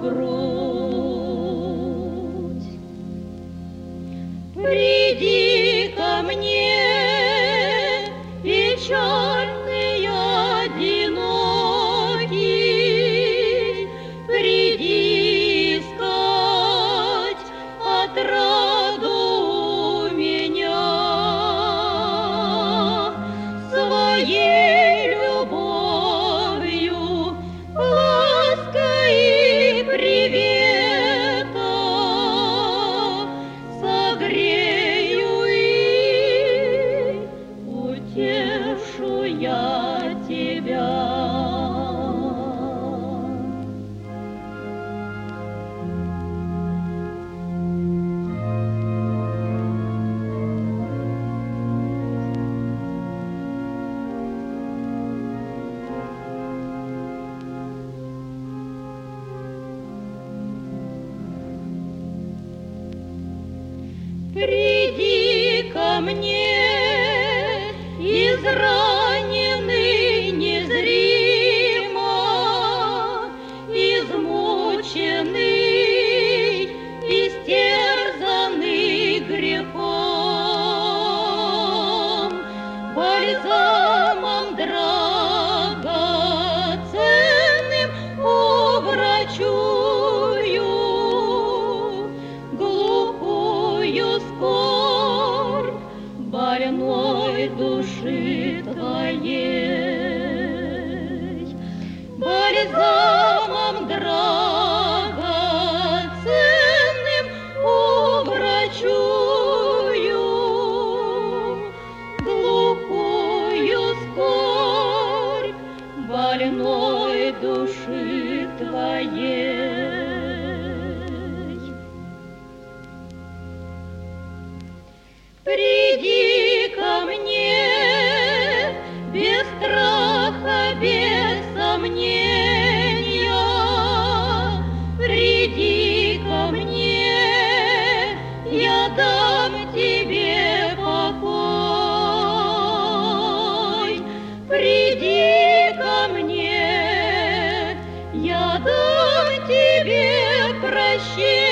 грудь. Приди ко мне, печальный, одинокий, приди искать отраду у меня. Своей любовью, лаской и приветом согрею и утешу я тебя. Приди ко мне, израненный незримо, измученный, истерзанный грехом, бальзамом драгоценным уврачую глухую скорбь больной души твоей. Бальзамом драгоценным уврачую глухую скорбь больной души твоей. Приди ко мне без страха, без сомнения. Приди ко мне, я дам тебе покой. Приди ко мне, я дам тебе прощение.